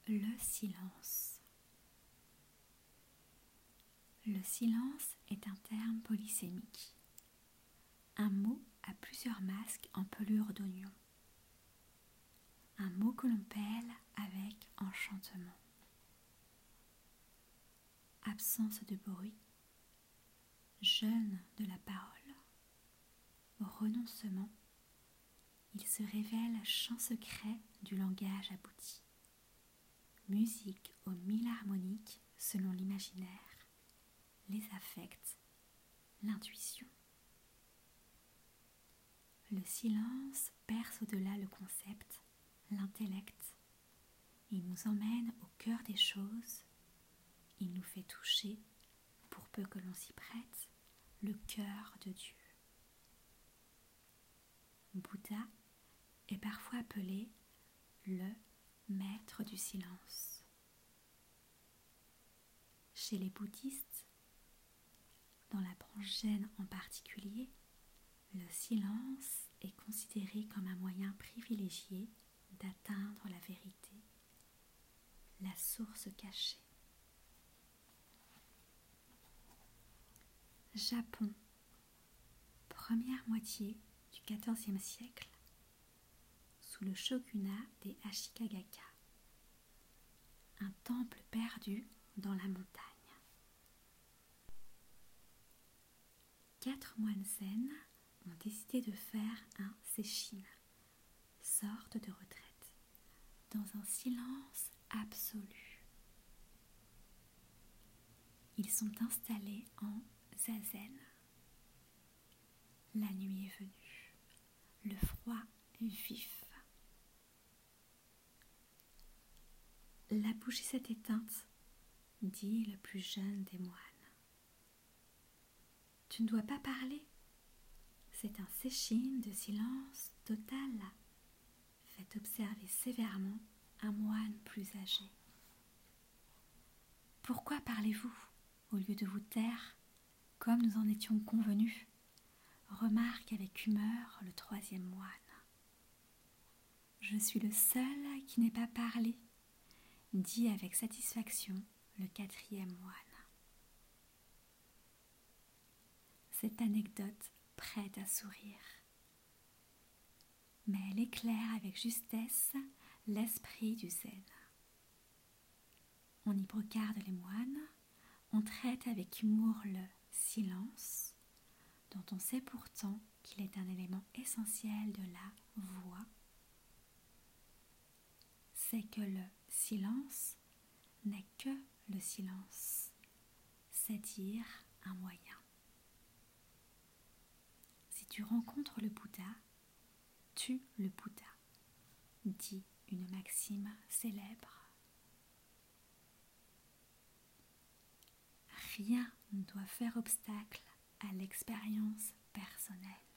Le silence. Le silence est un terme polysémique, un mot à plusieurs masques en pelure d'oignon, un mot que l'on pèle avec enchantement. Absence de bruit, jeûne de la parole, renoncement, il se révèle chant secret du langage abouti, musique aux 1000 harmoniques selon l'imaginaire, les affects, l'intuition. Le silence perce au-delà le concept, l'intellect. Il nous emmène au cœur des choses. Il nous fait toucher, pour peu que l'on s'y prête, le cœur de Dieu. Bouddha est parfois appelé le maître du silence. Chez les bouddhistes, dans la branche zen en particulier, le silence est considéré comme un moyen privilégié d'atteindre la vérité, la source cachée. Japon, première moitié du XIVe siècle, sous le shogunat des Ashikaga, un temple perdu dans la montagne. 4 moines zen ont décidé de faire un seishin, sorte de retraite, dans un silence absolu. Ils sont installés en zazen. La nuit est venue, le froid est vif. La bougie s'est éteinte, dit le plus jeune des moines. Tu ne dois pas parler. C'est un seishin de silence total, fait observer sévèrement un moine plus âgé. Pourquoi parlez-vous au lieu de vous taire, comme nous en étions convenus? Remarque avec humeur le 3e moine. Je suis le seul qui n'ait pas parlé, dit avec satisfaction le 4e moine. Cette anecdote prête à sourire, mais elle éclaire avec justesse l'esprit du zen. On y brocarde les moines, on traite avec humour le silence, dont on sait pourtant qu'il est un élément essentiel de la voix. C'est que le silence n'est que le silence, c'est dire un moyen. Si tu rencontres le Bouddha, tue le Bouddha, dit une maxime célèbre. Rien ne doit faire obstacle à l'expérience personnelle.